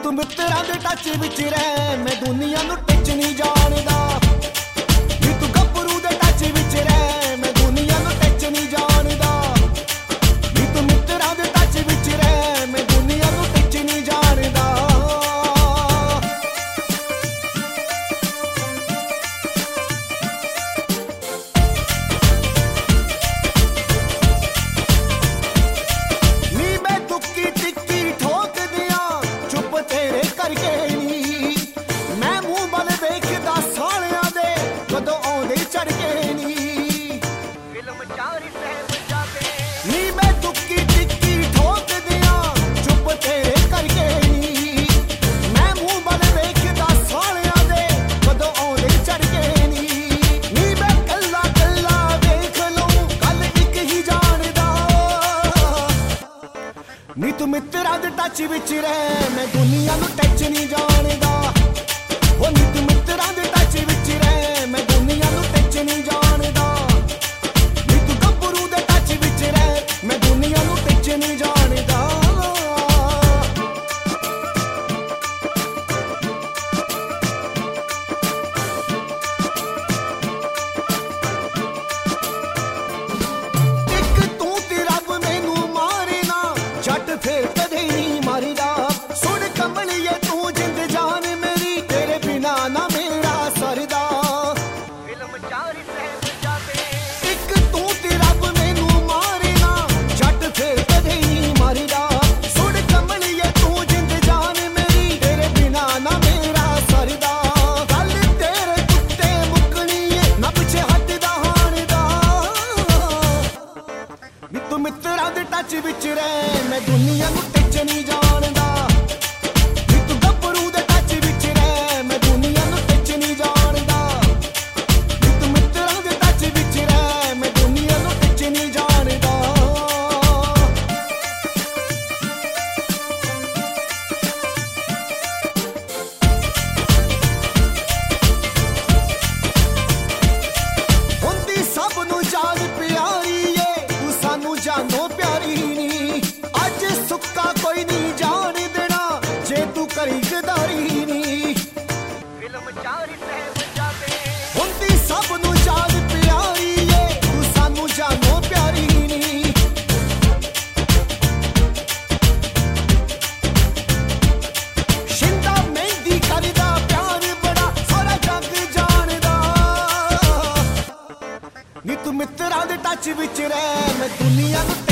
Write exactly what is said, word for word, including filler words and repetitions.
ਤੂੰ ਮਿੱਤਰਾਂ ਦੇ ਟੱਚ ਵਿੱਚ ਰਹਿ, ਮੈਂ ਦੁਨੀਆ ਨੂੰ ਟੱਚ ਨਹੀਂ ਜਾਣਦਾ। ਨੀ ਤੂੰ ਗੱਭਰੂ ਦੇ ਟੱਚ ਵਿੱਚ ਰਹਿ, ਮੈਂ ਦੁਨੀਆ ਨੂੰ ਟੱਚ ਨਹੀਂ ਜਾਣਦਾ। ਨੀ ਤੂੰ ਮਿੱਤਰਾਂ ਦੇ ਟੱਚ ਵਿੱਚ ਰਹਿ, ਮੈਂ ਦੁਨੀਆ ਨੂੰ ਟੱਚ ਨਹੀਂ ਜਾਣਦਾ। ਨੀ ਮੈਂ ਤੁੱਕੀ ਟਿੱਕੀ ਠੋਕ ਦਿਆਂ ਚੁੱਪ ਤੇਰੇ ਕਰਕੇ ਨੀ, ਮੈਂ ਮੂੰਹ ਵੱਲ ਵੇਖਦਾ ਸਾਲਿਆਂ ਦੇ ਕਦੋਂ ਆਉਂਦੇ ਚੜ ਕੇ ਨੀ। ਫਿਲਮ ਚਾਰੀ ਸਹਿਬ ਜਾਵੇ ਨੀ ਮੈਂ ਤੁੱਕੀ ਟਿੱਕੀ ਠੋਕ ਦਿਆਂ ਚੁੱਪ ਤੇਰੇ ਕਰਕੇ ਨੀ, ਮੈਂ ਮੂੰਹ ਵੱਲ ਵੇਖਦਾ ਸਾਲਿਆਂ ਦੇ ਕਦੋਂ ਆਉਂਦੇ ਚੜ ਕੇ ਨੀ। ਨੀ ਮੈਂ ਕੱਲਾ ਕੱਲਾ ਵੇਖ ਲਊਂ ਗੱਲ ਇੱਕ ਹੀ ਜਾਣਦਾ। ਨੀ ਤੂੰ ਮਿੱਤਰਾਂ ਦੇ ਟੱਚ ਵਿੱਚ ਰਹਿ, ਮੈਂ ਦੁਨੀਆ ਨੂੰ ਟੱਚ ਨਹੀਂ ਜਾਣਦਾ। ਉਹ ਨੀ ਤੂੰ ਮਿੱਤਰਾਂ ਦੇ ਟੱਚ ਵਿੱਚ ਰਹਿ, ਮੈਂ ਦੁਨੀਆ ਨੂੰ ਟੱਚ ਨਹੀਂ ਜਾਣਦਾ। ਨੀ ਤੂੰ ਗੱਭਰੂ ਦੇ ਟੱਚ ਵਿੱਚ ਰਹਿ, ਮੈਂ ਦੁਨੀਆ ਨੂੰ ਟੱਚ ਨਹੀਂ ਜਾਣਦਾ। ਇੱਕ ਤੂੰ ਤੇ ਰੱਬ ਮੈਨੂੰ ਮਾਰੇ ਨਾ, ਜੱਟ ਫੇਰ ਕਦੇ ਨਹੀਂ ਮਰਦਾ। ਸੁਣ ਕਮਲੀਏ ਤੂੰ ਜਿੰਦ ਜਾਨ ਮੇਰੀ, ਤੇਰੇ ਬਿਨਾ ਨਾ ਮੇਰਾ ਸਰਦਾ। ਫਿਲਮ ਚਾਰੀ ਸਹਿਬ ਜਾਵੇ ਇੱਕ ਤੂੰ ਤੇ ਰੱਬ ਮੈਨੂੰ ਮਾਰੇ ਨਾ, ਜੱਟ ਫੇਰ ਕਦੇ ਨਹੀਂ ਮਰਦਾ। ਸੁਣ ਕਮਲੀਏ ਤੂੰ ਜਿੰਦ ਜਾਨ ਮੇਰੀ, ਤੇਰੇ ਬਿਨਾ ਨਾ ਮੇਰਾ ਸਰਦਾ। ਗੱਲ ਤੇਰੇ ਕੁੱਤੇ ਮੁੱਕਣੀ ਏ, ਨਾ ਪਿੱਛੇ ਹੱਟਦਾ ਹਾਣ ਦਾ। ਨੀ ਤੂੰ ਮਿੱਤਰਾਂ ਦੇ ਟੱਚ ਵਿੱਚ ਰਹਿ, ਮੈਂ ਦੁਨੀਆ ਨੂੰ ਟੱਚ ਨਹੀਂ ਜਾਣਦਾ। ਨੀ ਤੂੰ ਗੱਭਰੂ ਦੇ ਟੱਚ ਵਿੱਚ ਰਹਿ, ਮੈਂ ਦੁਨੀਆ ਨੂੰ ਟੱਚ ਨਹੀਂ ਜਾਣਦਾ। ਨੀ ਤੂੰ ਮਿੱਤਰਾਂ ਦੇ ਟੱਚ ਵਿੱਚ ਰਹਿ, ਮੈਂ ਦੁਨੀਆ ਨੂੰ ਟੱਚ ਨਹੀਂ ਜਾਣਦਾ। ਹੁੰਦੀ ਸਭ ਨੂੰ ਜਾਨ ਪਿਆਰੀ ਏ, ਤੂੰ ਸਾਨੂੰ ਜਾਨੋਂ ਪਿਆਰੀ ਨੀ। ਅੱਜ ਸੁੱਕਾ ਕੋਈ ਨਹੀਂ ਜਾਣ ਦੇਣਾ, ਜੇ ਤੂੰ ਕਰੀ ਗਦਾਰੀ ਨੀ। ਫਿਲਮ ਚਾਰੀ ਸਹਿਬ ਜਾਵੇ ਹੁੰਦੀ ਸਭ ਨੂੰ ਜਾਨ ਪਿਆਰੀ ਏ, ਤੂੰ ਸਾਨੂੰ ਜਾਨੋਂ ਪਿਆਰੀ ਨੀ। ਸ਼ਿੰਦਾ ਮਹਿੰਦੀ ਕਰਦਾ ਪਿਆਰ ਬੜਾ ਸਾਰਾ ਜੱਗ ਜਾਣਦਾ। ਨੀ ਤੂੰ ਮਿੱਤਰਾਂ ਦੇ ਟੱਚ ਵਿੱਚ ਰਹਿ, ਮੈਂ ਦੁਨੀਆ ਨੂੰ